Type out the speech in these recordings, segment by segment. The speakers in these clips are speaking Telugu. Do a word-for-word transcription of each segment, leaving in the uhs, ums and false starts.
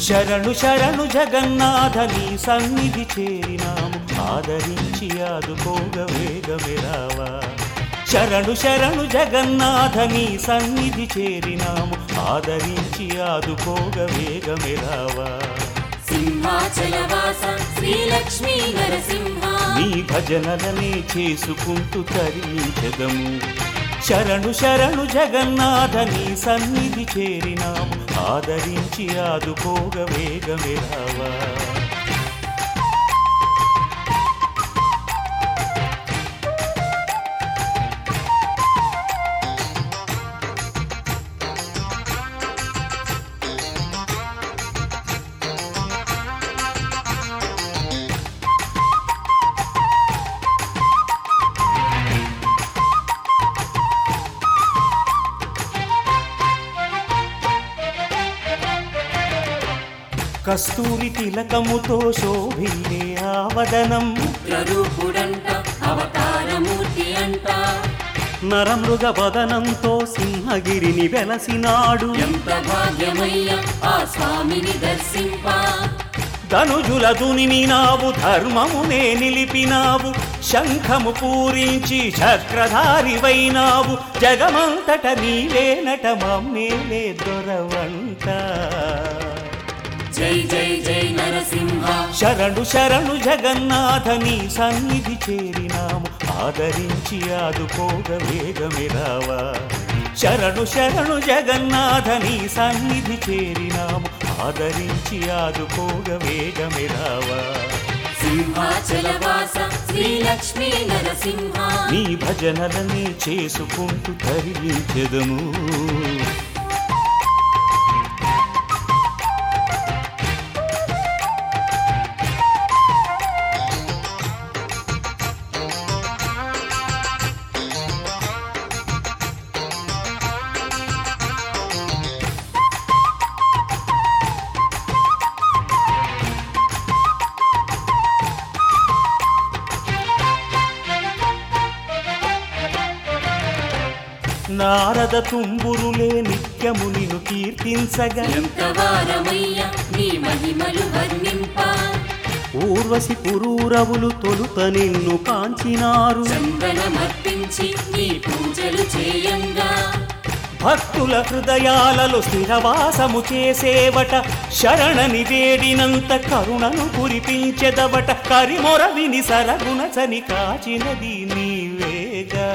శరణు శరణు జగన్నాథ నీ సన్నిధి చేరినాము ఆదరించి ఆదుకోగ వేగమే రావా శరణు శరణు జగన్నాథ నీ సన్నిధి చేరినాము ఆదరించి ఆదుకోగ వేగమే రావా సింహాచలవాస శ్రీలక్ష్మీ నరసింహ నీ భజనలనే చేసుకుంటూ తరించెదము శరణు శరణు జగన్నాథ నీ సన్నిధి చేరినాము ఆదరించి ఆదుకోగ వేగమే రావా కస్తూరి తిలకముతో శోభిల్లే ఆవదనం రూపుడంట అవతారమూర్తి అంట నరమృగ వదనంతో సింహగిరిని వెలసినాడు ఎంత భాగ్యమయ్య ఆ స్వామిని దర్శింప ధనుజుల దునిమినావు ధర్మమునే నిలిపినావు శంఖము పూరించి చక్రధారివైనావు జగమంతట నీవేనట మమ్మేలే దొరవంట జై జై జై నరసింహ శరణు శరణు జగన్నాథ నీ సన్నిధి చేరినాము ఆదరించి ఆదుకోగ వేగమే రావా శరణు శరణు జగన్నాథ నీ సన్నిధి చేరినాము ఆదరించి ఆదుకోగ వేగమే రావా సింహాచలవాస శ్రీలక్ష్మీ నరసింహ నీ భజనలనే చేసుకుంటూ తరించెదము నారద తుంబురులే నిత్యము నిన్ను కీర్తించగా ఎంత వారమయ్య నీ మహిమలు వర్ణింప ఊర్వశి పురూరవులు తొలుత నిన్ను కాంచినారు చందనమర్పించి నీ పూజలు చేయంగా భక్తుల హృదయాలలో స్థిరవాసము చేసేవట శరణని వేడినంత కరుణను కురిపించెదవట కరిమొర విని సరగుణ చని కాచినది నీవేగా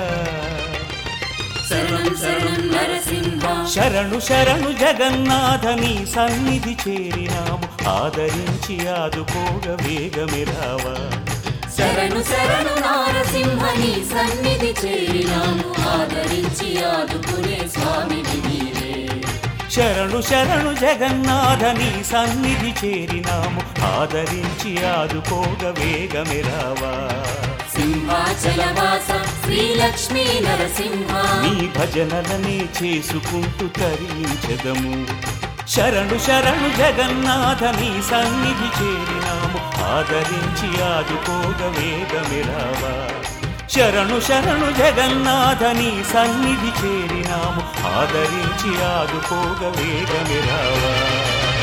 శరణం శరణం నరసింహ శరణు శరణు జగన్నాథ నీ సన్నిధి చేరినాము ఆదరించి ఆదుకోగ వేగమే రావా శరణు శరణు నరసింహ నీ సన్నిధి చేరినాము ఆదరించి ఆదుకునే స్వామివి నీవే శరణు శరణు జగన్నాథ నీ సన్నిధి చేరినాము ఆదరించి ఆదుకోగ వేగమే రావా సింహాచలవాస శ్రీలక్ష్మీ నరసింహ నీ భజనలనే చేసుకుంటూ తరించెదము శరణు శరణు జగన్నాథ నీ సన్నిధి చేరినాము ఆదరించి ఆదుకోగ వేగమే రావా శరణు శరణు జగన్నాథ నీ సన్నిధి చేరినాము ఆదరించి ఆదుకోగ వేగమే రావా